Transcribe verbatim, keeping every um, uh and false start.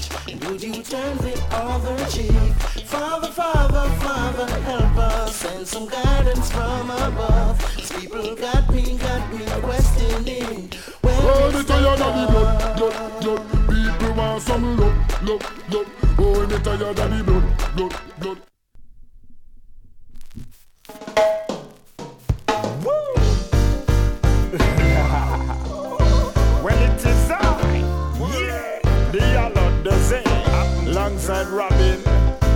And would you turn the other cheek? Father, Father, Father, help us. Send some guidance from above. These people got me, got me questioning. Oh, me tired of the blood, blood, blood. People want some love, love, love. Oh, me tired of the blood, blood, blood. Well, it is I, yeah, the yellow dozen, alongside Robin.